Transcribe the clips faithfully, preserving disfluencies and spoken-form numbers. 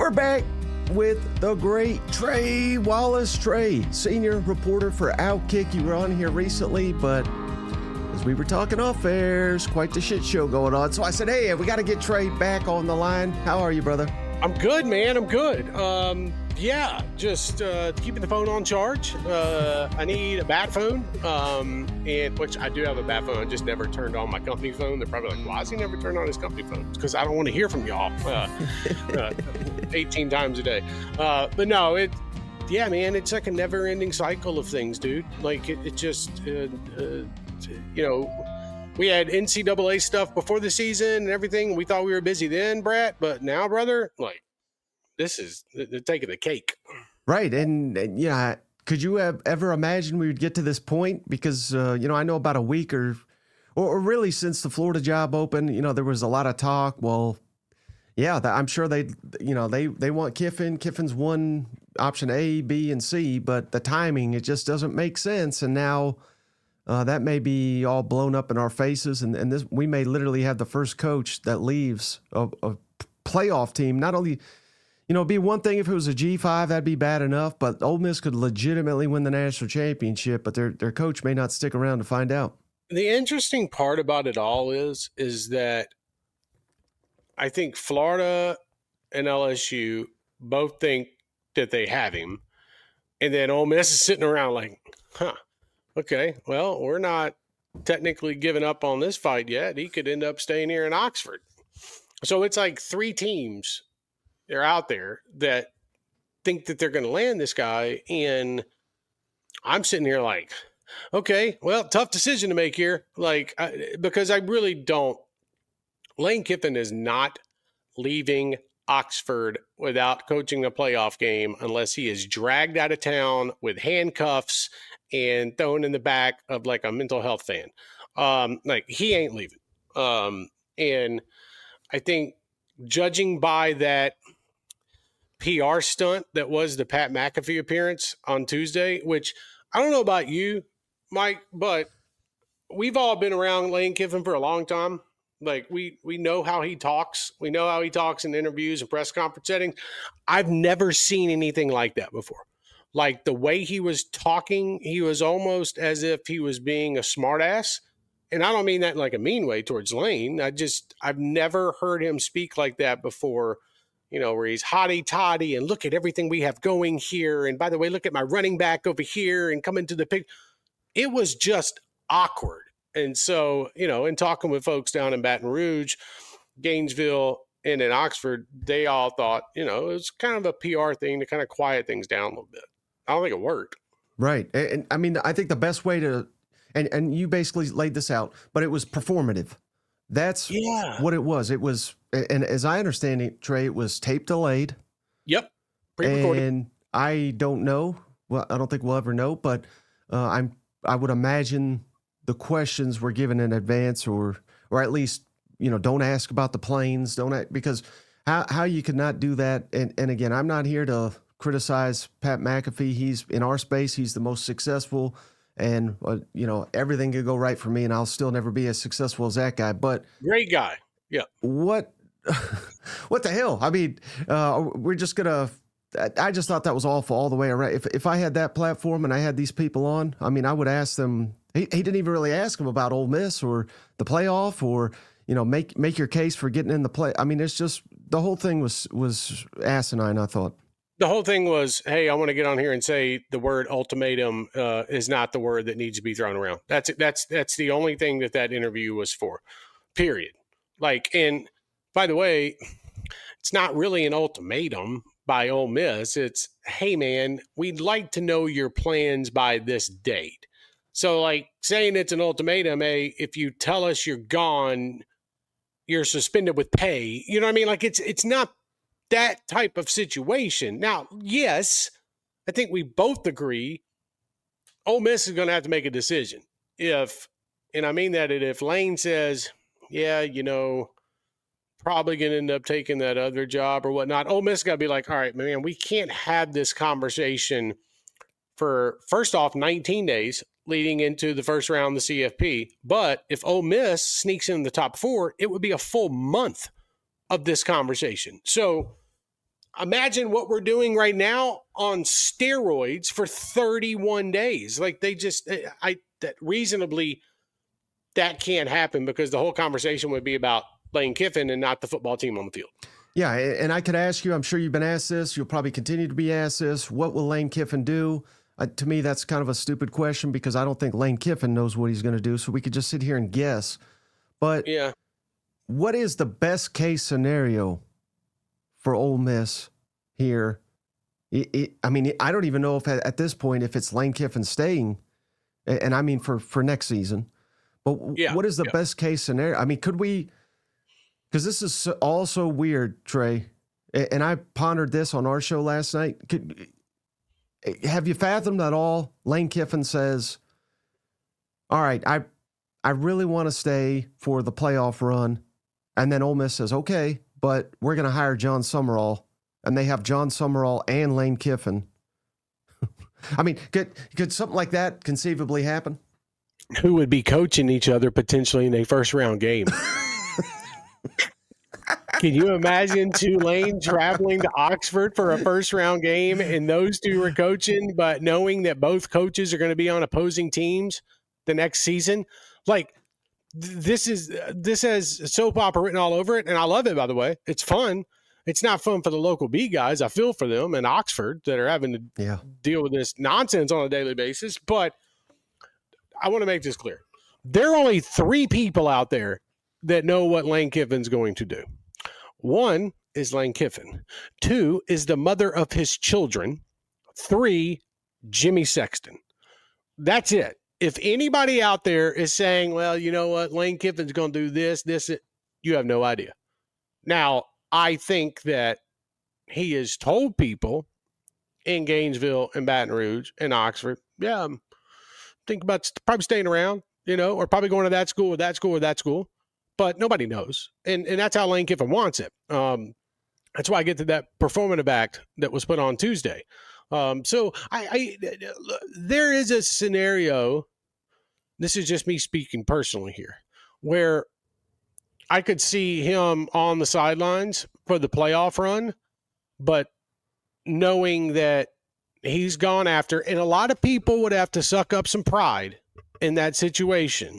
We're back with the great Trey Wallace. Trey, senior reporter for Outkick. You were on here recently, but as we were talking off air, there's quite the shit show going on. So I said, hey, we got to get Trey back on the line. How are you, brother? I'm good, man. I'm good. Um, yeah, just uh, keeping the phone on charge. Uh, I need a bat phone, um, and which I do have a bat phone. I just never turned on my company phone. They're probably like, why has he never turned on his company phone? Because I don't want to hear from y'all uh, uh, eighteen times a day. Uh, but no, it, yeah, man, it's like a never-ending cycle of things, dude. Like it, it just, uh, uh, you know. We had N C double A stuff before the season and everything. We thought we were busy then, Brat, but now, brother, like, this is they're taking the cake. Right. And, and yeah, could you have ever imagined we would get to this point? Because, uh, you know, I know about a week or, or, or really since the Florida job opened, you know, there was a lot of talk. Well, yeah, I'm sure they, you know, they, they want Kiffin. Kiffin's one option A, B, and C, but the timing, it just doesn't make sense. And now, Uh, that may be all blown up in our faces, and, and this we may literally have the first coach that leaves a, a playoff team. Not only, you know, it'd be one thing if it was a G five, that'd be bad enough, but Ole Miss could legitimately win the national championship, but their their coach may not stick around to find out. The interesting part about it all is, is that I think Florida and L S U both think that they have him, and then Ole Miss is sitting around like, huh. Okay, well, we're not technically giving up on this fight yet. He could end up staying here in Oxford. So it's like three teams that are out there that think that they're going to land this guy. And I'm sitting here like, okay, well, tough decision to make here. Like, I, because I really don't. Lane Kiffin is not leaving Oxford without coaching a playoff game unless he is dragged out of town with handcuffs and thrown in the back of like a mental health fan. Um, like he ain't leaving. Um, and I think judging by that P R stunt that was the Pat McAfee appearance on Tuesday, which I don't know about you, Mike, but we've all been around Lane Kiffin for a long time. Like we, we know how he talks. We know how he talks in interviews and press conference settings. I've never seen anything like that before. Like the way he was talking, he was almost as if he was being a smartass. And I don't mean that in like a mean way towards Lane. I just, I've never heard him speak like that before, you know, where he's hotty-toddy and look at everything we have going here. And by the way, look at my running back over here and come into the pic. It was just awkward. And so, you know, in talking with folks down in Baton Rouge, Gainesville, and in Oxford, they all thought, you know, it was kind of a P R thing to kind of quiet things down a little bit. I don't think it worked. Right. And, and I mean, I think the best way to, and, and you basically laid this out, but it was performative. That's yeah. what it was. It was, and as I understand it, Trey, it was tape delayed. Yep. Pre-recorded. And I don't know. Well, I don't think we'll ever know, but uh, I'm, I would imagine the questions were given in advance, or, or at least, you know, don't ask about the planes. Don't ask, because how, how you could not do that. And, and again, I'm not here to criticize Pat McAfee. He's in our space. He's the most successful, and uh, you know, everything could go right for me and I'll still never be as successful as that guy, but great guy. Yeah. What, what the hell? I mean, uh, we're just gonna, I just thought that was awful all the way around. If, if I had that platform and I had these people on, I mean, I would ask them, he, he didn't even really ask them about Ole Miss or the playoff or, you know, make, make your case for getting in the play. I mean, it's just, the whole thing was, was asinine, I thought. The whole thing was, hey, I want to get on here and say the word ultimatum uh, is not the word that needs to be thrown around. That's that's that's the only thing that that interview was for, period. Like, and by the way, it's not really an ultimatum by Ole Miss. It's, hey, man, we'd like to know your plans by this date. So, like, saying it's an ultimatum, hey, if you tell us you're gone, you're suspended with pay. You know what I mean? Like, it's it's not that type of situation. Now, yes, I think we both agree Ole Miss is going to have to make a decision. If, and I mean that if Lane says, yeah, you know, probably going to end up taking that other job or whatnot, Ole Miss got to be like, all right, man, we can't have this conversation for, first off, nineteen days leading into the first round of the C F P. But if Ole Miss sneaks in the top four, it would be a full month of this conversation. So imagine what we're doing right now on steroids for thirty-one days. Like they just, I that reasonably that can't happen because the whole conversation would be about Lane Kiffin and not the football team on the field. Yeah, and I could ask you, I'm sure you've been asked this, you'll probably continue to be asked this, what will Lane Kiffin do? Uh, to me, that's kind of a stupid question because I don't think Lane Kiffin knows what he's going to do, so we could just sit here and guess. But yeah, what is the best case scenario for Ole Miss here? It, it, I mean, I don't even know if at, at this point if it's Lane Kiffin staying, and I mean for, for next season. But yeah, what is the yeah. best case scenario? I mean, could we... Because this is so, all so weird, Trey, and I pondered this on our show last night. Could, have you fathomed at all? Lane Kiffin says, all right, I I really want to stay for the playoff run. And then Ole Miss says, okay, but we're going to hire John Summerall. And they have John Summerall and Lane Kiffin. I mean, could, could something like that conceivably happen? Who would be coaching each other potentially in a first round game? Can you imagine Tulane traveling to Oxford for a first round game and those two are coaching, but knowing that both coaches are going to be on opposing teams the next season? Like th- this is, this has soap opera written all over it. And I love it, by the way. It's fun. It's not fun for the local B guys. I feel for them in Oxford that are having to yeah. deal with this nonsense on a daily basis. But I want to make this clear. There are only three people out there that know what Lane Kiffin's going to do. One is Lane Kiffin. Two is the mother of his children. Three, Jimmy Sexton. That's it. If anybody out there is saying, well, you know what, Lane Kiffin's going to do this, this, it, you have no idea. Now, I think that he has told people in Gainesville and Baton Rouge and Oxford, yeah, I'm think about probably staying around, you know, or probably going to that school or that school or that school. But nobody knows. And and that's how Lane Kiffin wants it. Um, that's why I get to that performative act that was put on Tuesday. Um, so I, I there is a scenario, this is just me speaking personally here, where I could see him on the sidelines for the playoff run, but knowing that he's gone after, and a lot of people would have to suck up some pride in that situation,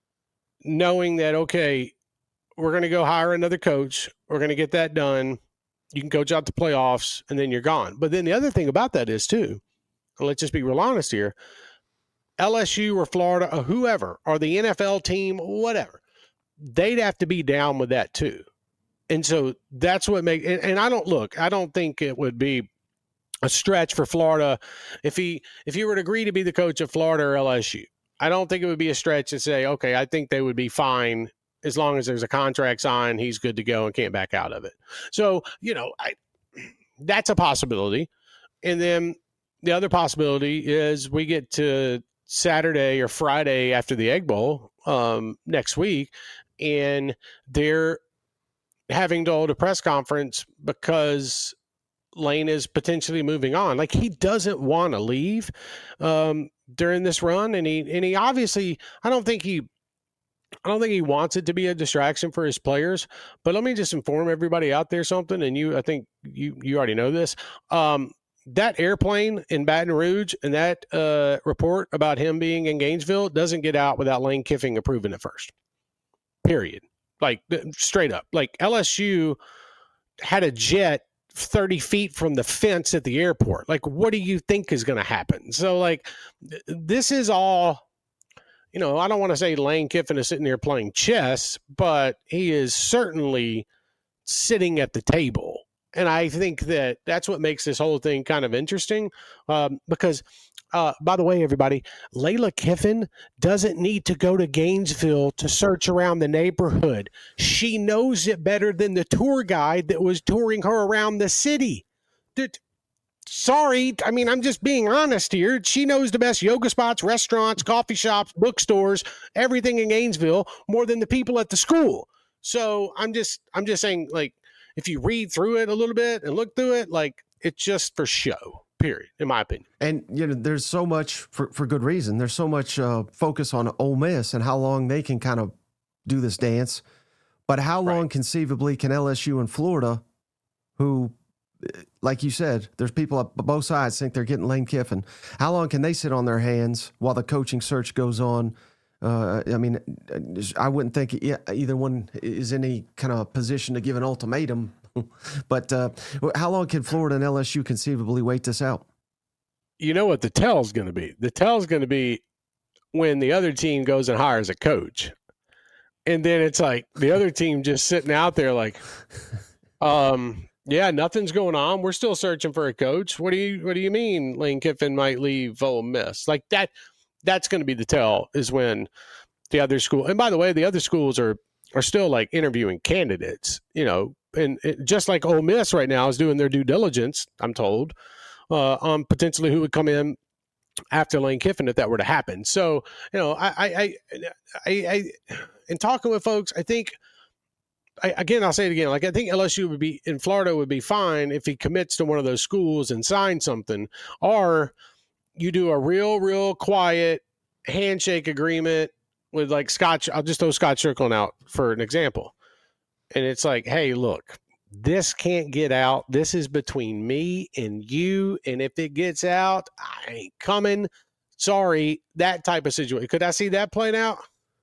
knowing that, okay, we're going to go hire another coach. We're going to get that done. You can coach out the playoffs, and then you're gone. But then the other thing about that is, too, let's just be real honest here, L S U or Florida or whoever, or the N F L team, whatever, they'd have to be down with that, too. And so that's what makes – and I don't – look, I don't think it would be a stretch for Florida if he if he were to agree to be the coach of Florida or L S U. I don't think it would be a stretch to say, okay, I think they would be fine as long as there's a contract signed, he's good to go and can't back out of it. So, you know, I, that's a possibility. And then the other possibility is we get to Saturday or Friday after the Egg Bowl um, next week, and they're having to hold a press conference because Lane is potentially moving on. Like, he doesn't want to leave um, during this run. And he, and he obviously, I don't think he, I don't think he wants it to be a distraction for his players, but let me just inform everybody out there something. And you, I think you, you already know this. Um, that airplane in Baton Rouge and that uh, report about him being in Gainesville doesn't get out without Lane Kiffin approving it first, period. Like, straight up. Like, L S U had a jet thirty feet from the fence at the airport. Like, what do you think is going to happen? So, like, th- this is all, you know, I don't want to say Lane Kiffin is sitting there playing chess, but he is certainly sitting at the table. And I think that that's what makes this whole thing kind of interesting um, because, uh, by the way, everybody, Layla Kiffin doesn't need to go to Gainesville to search around the neighborhood. She knows it better than the tour guide that was touring her around the city. Dude, sorry, I mean, I'm just being honest here. She knows the best yoga spots, restaurants, coffee shops, bookstores, everything in Gainesville more than the people at the school. So I'm just, I'm just saying, like, if you read through it a little bit and look through it, like, it's just for show, period, in my opinion. And, you know, there's so much, for, for good reason, there's so much uh, focus on Ole Miss and how long they can kind of do this dance. But how long Right. conceivably can L S U and Florida, who like you said, there's people on both sides think they're getting Lane Kiffin. How long can they sit on their hands while the coaching search goes on? Uh, I mean, I wouldn't think either one is in any kind of position to give an ultimatum. But uh, how long can Florida and L S U conceivably wait this out? You know what the tell's going to be? The tell's going to be when the other team goes and hires a coach. And then it's like the other team just sitting out there like, um, yeah, nothing's going on. We're still searching for a coach. What do you what do you mean Lane Kiffin might leave Ole Miss? Like that that's going to be the tell, is when the other school, and by the way, the other schools are are still like interviewing candidates, you know, and it, just like Ole Miss right now is doing their due diligence, I'm told, uh, on potentially who would come in after Lane Kiffin if that were to happen. So, you know, I, I, I, I, I in talking with folks, I think, I, again, I'll say it again, like I think L S U would be, in Florida would be fine if he commits to one of those schools and signs something, or you do a real, real quiet handshake agreement with like Scott. I'll just throw Scott Strickland out for an example. And it's like, hey, look, this can't get out. This is between me and you. And if it gets out, I ain't coming. Sorry, that type of situation. Could I see that playing out?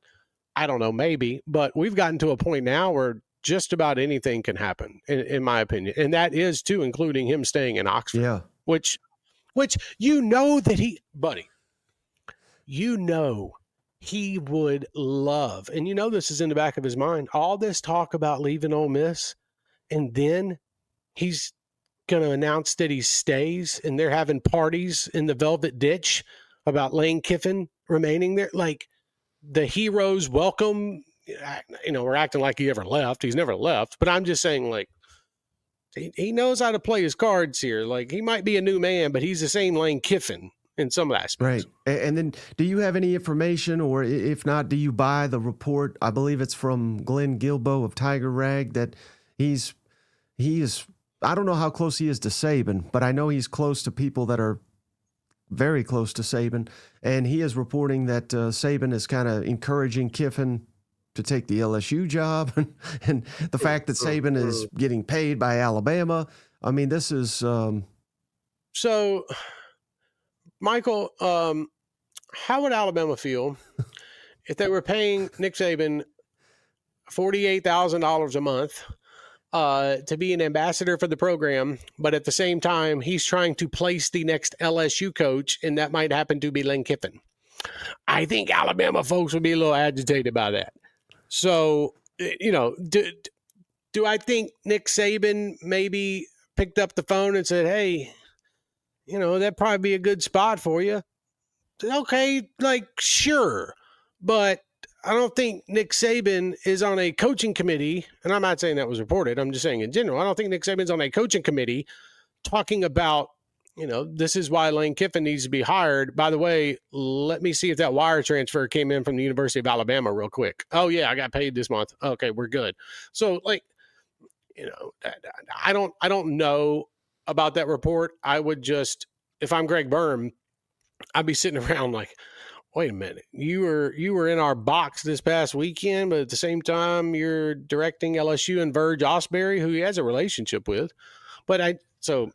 I don't know, maybe. But we've gotten to a point now where just about anything can happen, in, in my opinion. And that is, too, including him staying in Oxford. Yeah. Which, which you know that he, buddy, you know he would love, and you know this is in the back of his mind, all this talk about leaving Ole Miss, and then he's going to announce that he stays, and they're having parties in the Velvet Ditch about Lane Kiffin remaining there. Like, the heroes welcome, you know, we're acting like he ever left. He's never left, but I'm just saying, like, he, he knows how to play his cards here. Like, he might be a new man, but he's the same Lane Kiffin in some aspects. Right. And then do you have any information, or if not, do you buy the report? I believe it's from Glenn Gilbo of Tiger Rag that he's, he is, I don't know how close he is to Saban, but I know he's close to people that are very close to Saban. And he is reporting that uh, Saban is kind of encouraging Kiffin to take the L S U job. And the fact that Saban is getting paid by Alabama. I mean, this is. Um, so, Michael, um, how would Alabama feel if they were paying Nick Saban forty-eight thousand dollars a month uh, to be an ambassador for the program, but at the same time, he's trying to place the next L S U coach, and that might happen to be Lane Kiffin? I think Alabama folks would be a little agitated by that. So, you know, do, do I think Nick Saban maybe picked up the phone and said, hey, you know, that'd probably be a good spot for you? Okay, like, sure. But I don't think Nick Saban is on a coaching committee, and I'm not saying that was reported. I'm just saying in general, I don't think Nick Saban's on a coaching committee talking about, you know, this is why Lane Kiffin needs to be hired. By the way, let me see if that wire transfer came in from the University of Alabama real quick. Oh, yeah, I got paid this month. Okay, we're good. So, like, you know, I don't, I don't know about that report. I would just, if I'm Greg Byrne, I'd be sitting around like, wait a minute, you were you were in our box this past weekend, but at the same time you're directing L S U and Verge Osbury, who he has a relationship with. But I so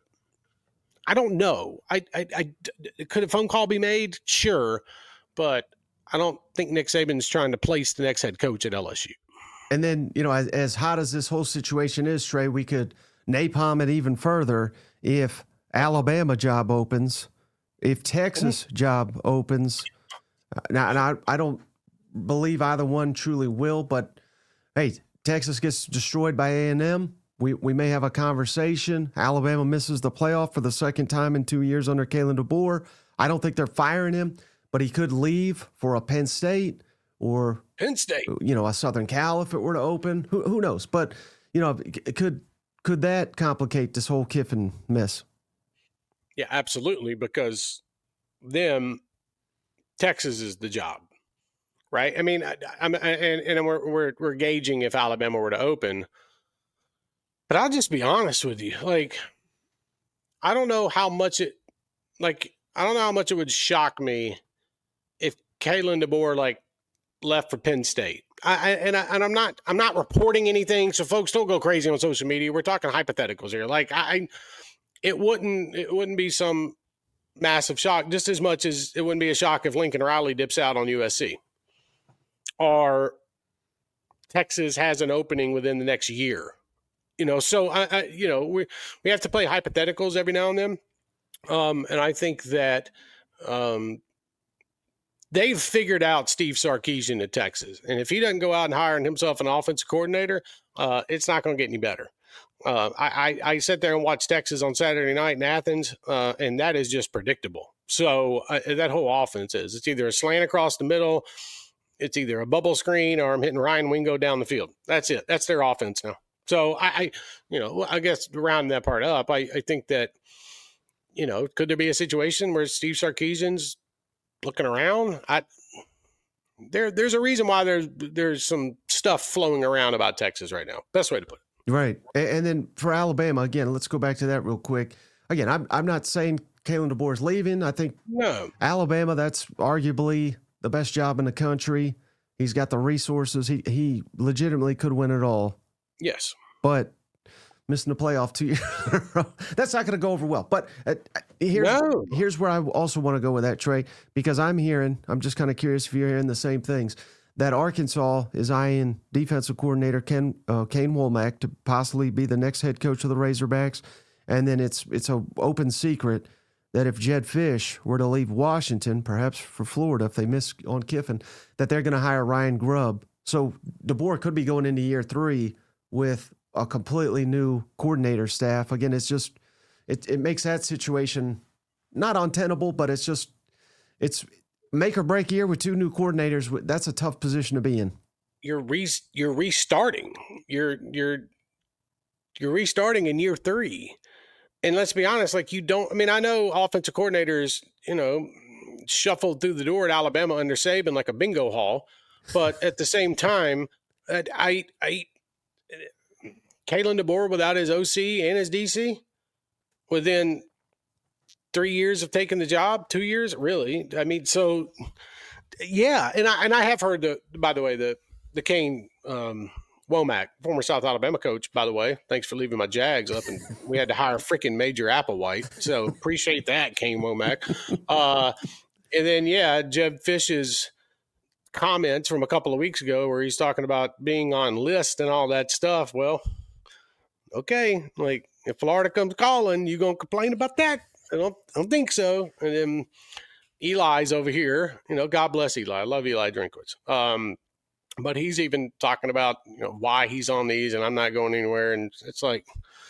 I don't know. I, I I could a phone call be made? Sure, but I don't think Nick Saban's trying to place the next head coach at L S U. And then, you know, as, as hot as this whole situation is, Trey, we could napalm it even further if Alabama job opens, if Texas job opens. Now, and I, I don't believe either one truly will, but hey, Texas gets destroyed by A and M. We we may have a conversation. Alabama misses the playoff for the second time in two years under Kalen DeBoer. I don't think they're firing him, but he could leave for a Penn State or Penn State, you know, a Southern Cal if it were to open. Who who knows? But you know, could could that complicate this whole Kiffin mess? Yeah, absolutely, because them. Texas is the job, right? I mean, I, I'm, and, and we're, we're we're gauging if Alabama were to open, but I'll just be honest with you. Like, I don't know how much it, like, I don't know how much it would shock me if Kalen DeBoer like left for Penn State. I, and I, and I'm not I'm not reporting anything, so folks don't go crazy on social media. We're talking hypotheticals here. Like I, it wouldn't it wouldn't be some massive shock, just as much as it wouldn't be a shock if Lincoln Riley dips out on U S C, or Texas has an opening within the next year. You know, so I, I you know we we have to play hypotheticals every now and then, um, and I think that. Um, They've figured out Steve Sarkisian at Texas. And if he doesn't go out and hire himself an offensive coordinator, uh, it's not going to get any better. Uh, I, I, I sat there and watched Texas on Saturday night in Athens, uh, and that is just predictable. So uh, that whole offense is. It's either a slant across the middle, it's either a bubble screen, or I'm hitting Ryan Wingo down the field. That's it. That's their offense now. So I, I you know, I guess rounding that part up, I, I think that, you know, could there be a situation where Steve Sarkisian's looking around? I there there's a reason why there's there's some stuff flowing around about Texas right now. Best way to put it. Right. And, and then for Alabama, again, let's go back to that real quick. Again, I'm I'm not saying Kalen DeBoer is leaving. I think no. Alabama, that's arguably the best job in the country. He's got the resources. He he legitimately could win it all. Yes. But missing the playoff two years in a row, that's not going to go over well. But uh, here's, no. here's where I also want to go with that, Trey, because I'm hearing, I'm just kind of curious if you're hearing the same things, that Arkansas is eyeing defensive coordinator Ken uh, Kane Womack to possibly be the next head coach of the Razorbacks. And then it's it's an open secret that if Jedd Fisch were to leave Washington, perhaps for Florida, if they miss on Kiffin, that they're going to hire Ryan Grubb. So DeBoer could be going into year three with a completely new coordinator staff. Again, it's just, it it makes that situation not untenable, but it's just, it's make or break year with two new coordinators. That's a tough position to be in. You're re, you're restarting. You're, you're, you're restarting in year three. And let's be honest, like you don't, I mean, I know offensive coordinators, you know, shuffled through the door at Alabama under Saban like a bingo hall. But at the same time, I, I, Kalen DeBoer without his O C and his D C within three years of taking the job, two years, really. I mean, so yeah. And I, and I have heard the, by the way, the, the Kane, um, Womack, former South Alabama coach, by the way, thanks for leaving my Jags up, and we had to hire freaking Major Applewhite. So appreciate that, Kane Womack. Uh, and then, yeah, Jedd Fisch's comments from a couple of weeks ago where he's talking about being on list and all that stuff. Well, okay, like if Florida comes calling, you gonna complain about that? I don't, I don't think so. And then Eli's over here, you know, God bless Eli. I love Eli Drinkwitz. Um, but he's even talking about, you know, why he's on these and I'm not going anywhere. And it's like,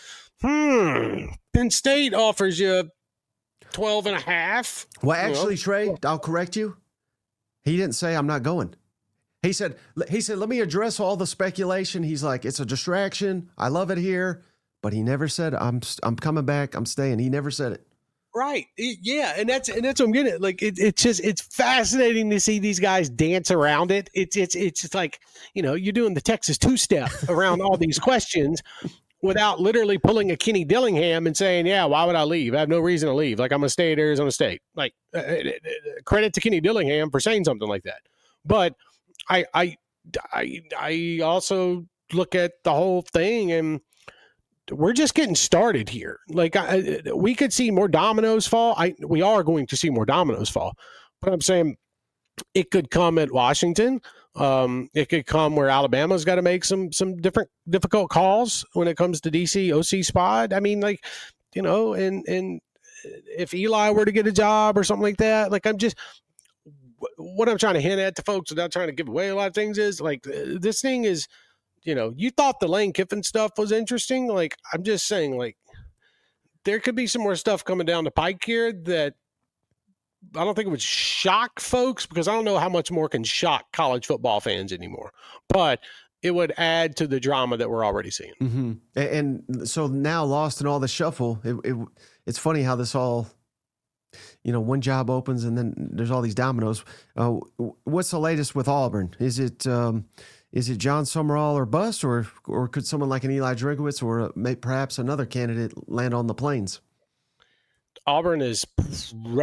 hmm, Penn State offers you twelve and a half. Well, actually, you know? Trey, I'll correct you. He didn't say I'm not going. He said, he said, let me address all the speculation. He's like, it's a distraction. I love it here. But he never said, I'm I'm coming back. I'm staying. He never said it. Right. It, yeah. And that's, and that's what I'm getting at. Like, it, it's just, it's fascinating to see these guys dance around it. It's, it's, it's just like, you know, you're doing the Texas two step around all these questions without literally pulling a Kenny Dillingham and saying, yeah, why would I leave? I have no reason to leave. Like, I'm going to stay at Arizona State. Like, uh, credit to Kenny Dillingham for saying something like that. But I, I, I, I also look at the whole thing and we're just getting started here. Like I, we could see more dominoes fall. I, we are going to see more dominoes fall, but I'm saying it could come at Washington. Um, it could come where Alabama's got to make some, some different difficult calls when it comes to D C O C spot. I mean, like, you know, and, and if Eli were to get a job or something like that, like I'm just, what I'm trying to hint at to folks without trying to give away a lot of things is like, this thing is, you know, you thought the Lane Kiffin stuff was interesting. Like, I'm just saying, like, there could be some more stuff coming down the pike here that I don't think it would shock folks, because I don't know how much more can shock college football fans anymore, but it would add to the drama that we're already seeing. Mm-hmm. And, and so now lost in all the shuffle, it, it, it's funny how this all, you know, one job opens and then there's all these dominoes. Uh, what's the latest with Auburn? Is it, um, Is it John Summerall or bust, or or could someone like an Eli Drinkwitz or may, perhaps another candidate land on the plains? Auburn is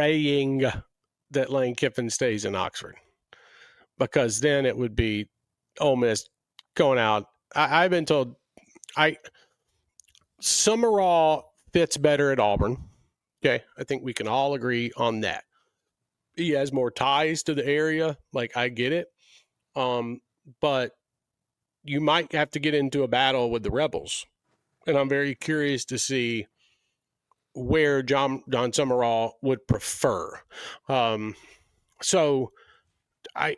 praying that Lane Kiffin stays in Oxford, because then it would be Ole Miss going out. I, I've been told I Summerall fits better at Auburn. Okay, I think we can all agree on that. He has more ties to the area. Like, I get it. Um, but you might have to get into a battle with the Rebels. And I'm very curious to see where John John Summerall would prefer. Um, so I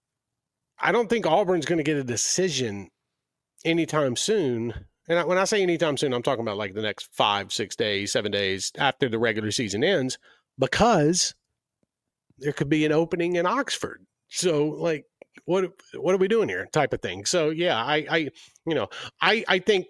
I don't think Auburn's going to get a decision anytime soon. And when I say anytime soon, I'm talking about like the next five, six days, seven days after the regular season ends, because there could be an opening in Oxford. So, like, what what are we doing here? Type of thing. So, yeah, I, I you know, I, I think,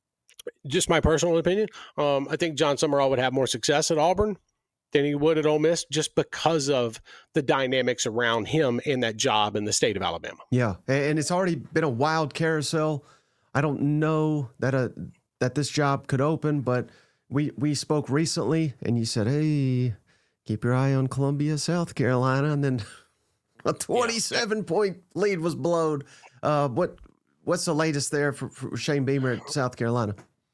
just my personal opinion, um, I think John Summerall would have more success at Auburn than he would at Ole Miss, just because of the dynamics around him and that job in the state of Alabama. Yeah, and it's already been a wild carousel. I don't know that a that this job could open, but we we spoke recently, and you said, "Hey, keep your eye on Columbia, South Carolina," and then a twenty-seven yeah. point lead was blown. Uh, what what's the latest there for, for Shane Beamer at South Carolina?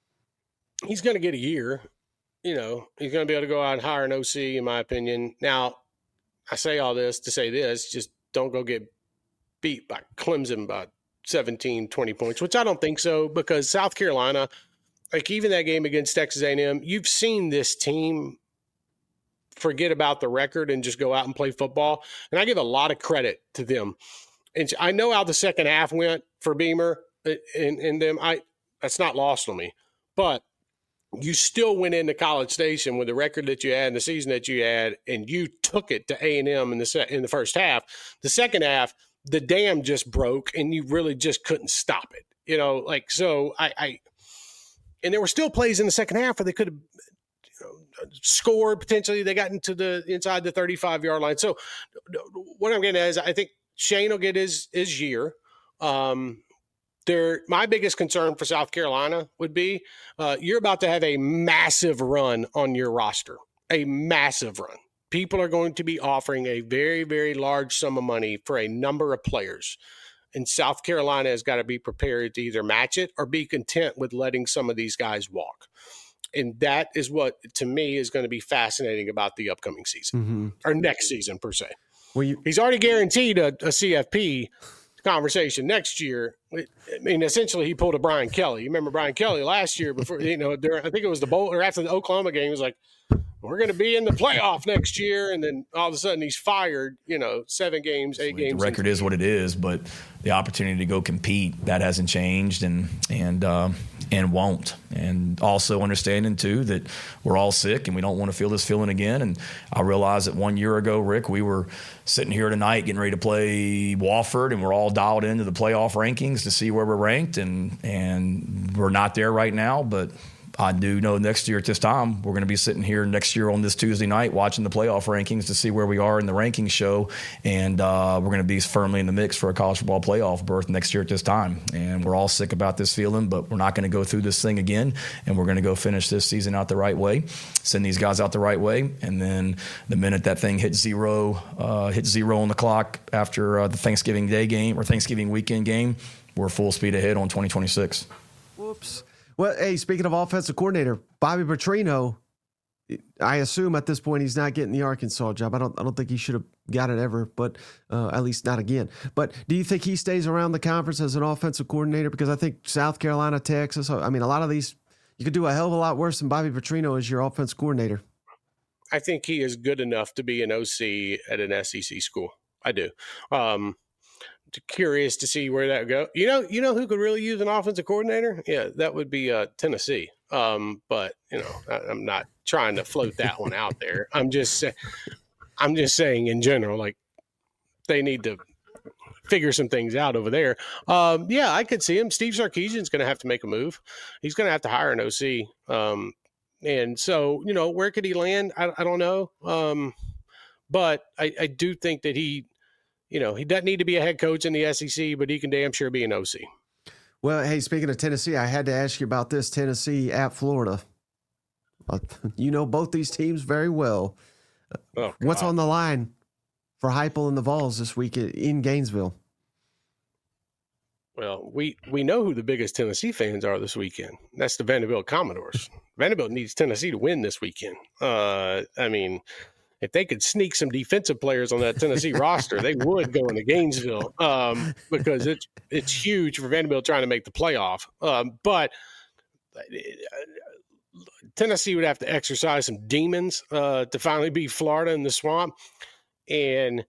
He's going to get a year. You know, he's going to be able to go out and hire an O C, in my opinion. Now, I say all this to say this: just don't go get beat by Clemson by seventeen, twenty points, which I don't think so, because South Carolina, like even that game against Texas A and M, you've seen this team forget about the record and just go out and play football. And I give a lot of credit to them. And I know how the second half went for Beamer and, and them. I that's not lost on me. But you still went into College Station with the record that you had and the season that you had, and you took it to A and M in the se- in the first half. The second half, the dam just broke, and you really just couldn't stop it. You know, like, so I, I and there were still plays in the second half where they could have, you know, scored potentially. They got into the inside the thirty-five yard line. So what I'm getting at is I think Shane will get his his year. Um, There, my biggest concern for South Carolina would be uh, you're about to have a massive run on your roster, a massive run. People are going to be offering a very, very large sum of money for a number of players. And South Carolina has got to be prepared to either match it or be content with letting some of these guys walk. And that is what, to me, is going to be fascinating about the upcoming season, mm-hmm. or next season, per se. Well, you- He's already guaranteed a, a C F P conversation next year. I mean, essentially, he pulled a Brian Kelly. You remember Brian Kelly last year before, you know, during, I think it was the bowl or after the Oklahoma game, he was like, we're going to be in the playoff next year. And then all of a sudden he's fired, you know, seven games, eight games. The record is what it is, but the opportunity to go compete, that hasn't changed and, and, uh, and won't. And also understanding too that we're all sick and we don't want to feel this feeling again. And I realized that one year ago, Rick, we were sitting here tonight getting ready to play Wofford, and we're all dialed into the playoff rankings to see where we're ranked, and and we're not there right now, but I do know next year at this time we're going to be sitting here next year on this Tuesday night watching the playoff rankings to see where we are in the rankings show, and uh, we're going to be firmly in the mix for a college football playoff berth next year at this time. And we're all sick about this feeling, but we're not going to go through this thing again, and we're going to go finish this season out the right way, send these guys out the right way, and then the minute that thing hits zero, uh, hits zero on the clock after uh, the Thanksgiving Day game or Thanksgiving weekend game, we're full speed ahead on twenty twenty-six. Whoops. Well, hey, speaking of offensive coordinator, Bobby Petrino, I assume at this point he's not getting the Arkansas job. I don't I don't think he should have got it ever, but uh, at least not again. But do you think he stays around the conference as an offensive coordinator? Because I think South Carolina, Texas, I mean, a lot of these, you could do a hell of a lot worse than Bobby Petrino as your offensive coordinator. I think he is good enough to be an O C at an S E C school. I do. Um Curious to see where that would go. You know, you know who could really use an offensive coordinator? Yeah, that would be uh, Tennessee. Um, but you know, I, I'm not trying to float that one out there. I'm just, I'm just saying in general, like they need to figure some things out over there. Um, yeah, I could see him. Steve Sarkisian's going to have to make a move. He's going to have to hire an O C. Um, and so, you know, where could he land? I, I don't know. Um, but I, I do think that he. You know, he doesn't need to be a head coach in the S E C, but he can damn sure be an O C. Well, hey, speaking of Tennessee, I had to ask you about this. Tennessee at Florida. Uh, you know both these teams very well. Oh, what's on the line for Heupel and the Vols this week in Gainesville? Well, we, we know who the biggest Tennessee fans are this weekend. That's the Vanderbilt Commodores. Vanderbilt needs Tennessee to win this weekend. Uh, I mean, if they could sneak some defensive players on that Tennessee roster, they would go into Gainesville um, because it's it's huge for Vanderbilt trying to make the playoff. Um, but uh, Tennessee would have to exercise some demons uh, to finally beat Florida in the swamp. And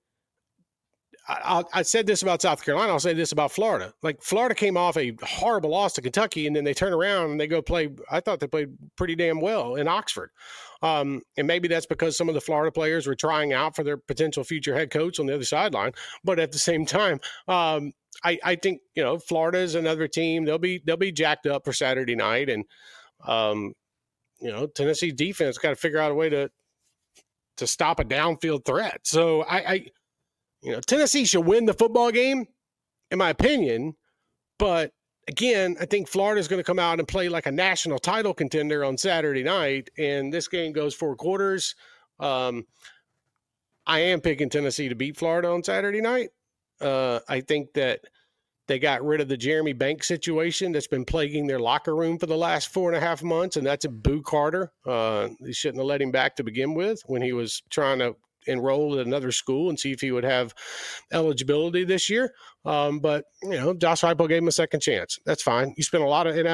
I, I said this about South Carolina. I'll say this about Florida. Like, Florida came off a horrible loss to Kentucky, and then they turn around and they go play. I thought they played pretty damn well in Oxford. Um, and maybe that's because some of the Florida players were trying out for their potential future head coach on the other sideline. But at the same time, um, I, I think, you know, Florida is another team. They'll be they'll be jacked up for Saturday night. And, um, you know, Tennessee's defense got to figure out a way to to stop a downfield threat. So I, I – You know, Tennessee should win the football game, in my opinion. But again, I think Florida's going to come out and play like a national title contender on Saturday night, and this game goes four quarters. Um, I am picking Tennessee to beat Florida on Saturday night. Uh, I think that they got rid of the Jeremy Banks situation that's been plaguing their locker room for the last four and a half months, and that's a Boo Carter. Uh, they shouldn't have let him back to begin with when he was trying to enroll at another school and see if he would have eligibility this year. Um, but, you know, Josh Heupel gave him a second chance. That's fine. You spent a lot of N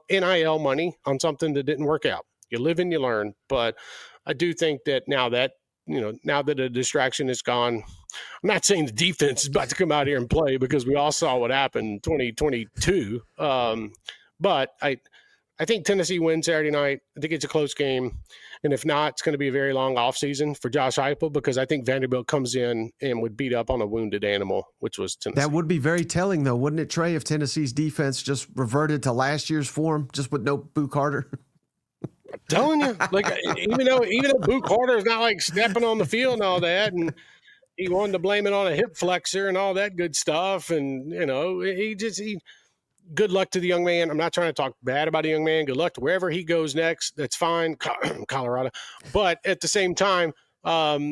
I L money on something that didn't work out. You live and you learn. But I do think that now that, you know, now that a distraction is gone, I'm not saying the defense is about to come out here and play because we all saw what happened in twenty twenty-two. Um, but I, I think Tennessee wins Saturday night. I think it's a close game. And if not, it's going to be a very long offseason for Josh Heupel because I think Vanderbilt comes in and would beat up on a wounded animal, which was Tennessee. That would be very telling, though, wouldn't it, Trey, if Tennessee's defense just reverted to last year's form, just with no Boo Carter? I'm telling you, like even though even though Boo Carter is not like stepping on the field and all that, and he wanted to blame it on a hip flexor and all that good stuff, and you know he just he. Good luck to the young man. I'm not trying to talk bad about a young man. Good luck to wherever he goes next. That's fine, Colorado. But at the same time, um,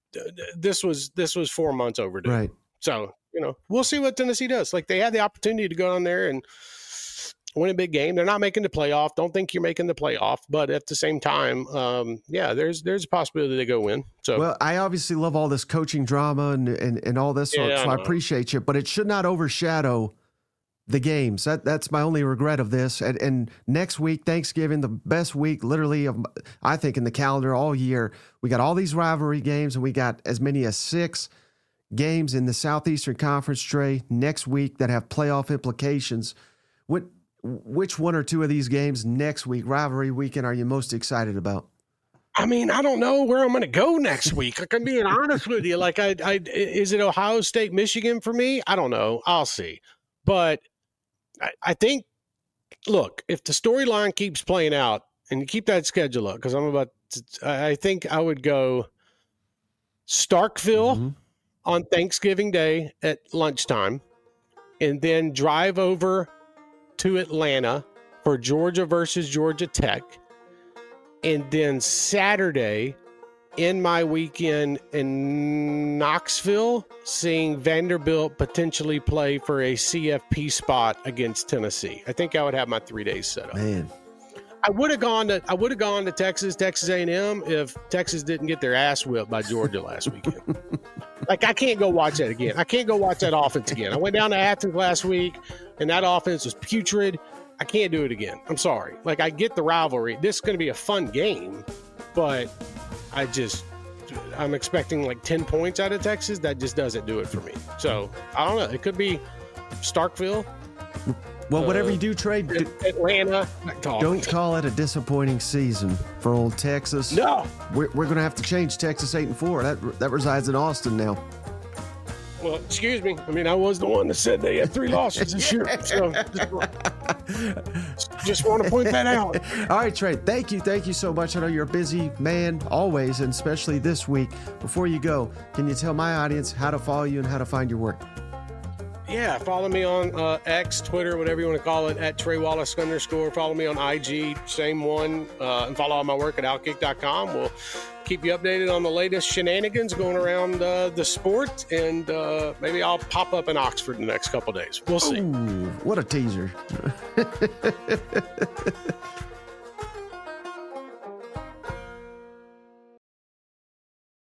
this was this was four months overdue. Right. So you know we'll see what Tennessee does. Like they had the opportunity to go on there and win a big game. They're not making the playoff. Don't think you're making the playoff. But at the same time, um, yeah, there's there's a possibility they go win. So well, I obviously love all this coaching drama and and, and all this, so, yeah, so I, I appreciate you. But it should not overshadow the games. That that's my only regret of this. And, and next week, Thanksgiving, the best week, literally, of I think in the calendar all year. We got all these rivalry games, and we got as many as six games in the Southeastern Conference, Trey, next week that have playoff implications. What which one or two of these games next week, rivalry weekend, are you most excited about? I mean, I don't know where I'm going to go next week. Like, I'm being honest with you. Like, I, I is it Ohio State, Michigan for me? I don't know. I'll see. But I, I think, look, if the storyline keeps playing out and you keep that schedule up, because I'm about to, I think I would go Starkville mm-hmm. on Thanksgiving Day at lunchtime and then drive over to Atlanta for Georgia versus Georgia Tech. And then Saturday in my weekend in Knoxville, seeing Vanderbilt potentially play for a C F P spot against Tennessee. I think I would have my three days set up. Man, I would have gone to I would have gone to Texas, Texas A and M if Texas didn't get their ass whipped by Georgia last weekend. Like I can't go watch that again. I can't go watch that offense again. I went down to Athens last week, and that offense was putrid. I can't do it again. I'm sorry. Like I get the rivalry. This is going to be a fun game, but I just, I'm expecting like ten points out of Texas. That just doesn't do it for me. So I don't know. It could be Starkville. Well, uh, whatever you do, Trey, do, Atlanta. Don't call it a disappointing season for old Texas. No, we're, we're going to have to change Texas eight and four. That that resides in Austin now. Well, excuse me. I mean, I was the one that said they had three losses this year. So just, just want to point that out. All right, Trey. Thank you. Thank you so much. I know you're a busy man always, and especially this week. Before you go, can you tell my audience how to follow you and how to find your work? Yeah, follow me on uh, X, Twitter, whatever you want to call it, at Trey Wallace underscore. Follow me on I G, same one, uh, and follow all my work at outkick dot com. We'll keep you updated on the latest shenanigans going around uh, the sport, and uh, maybe I'll pop up in Oxford in the next couple days. We'll see. Ooh, what a teaser.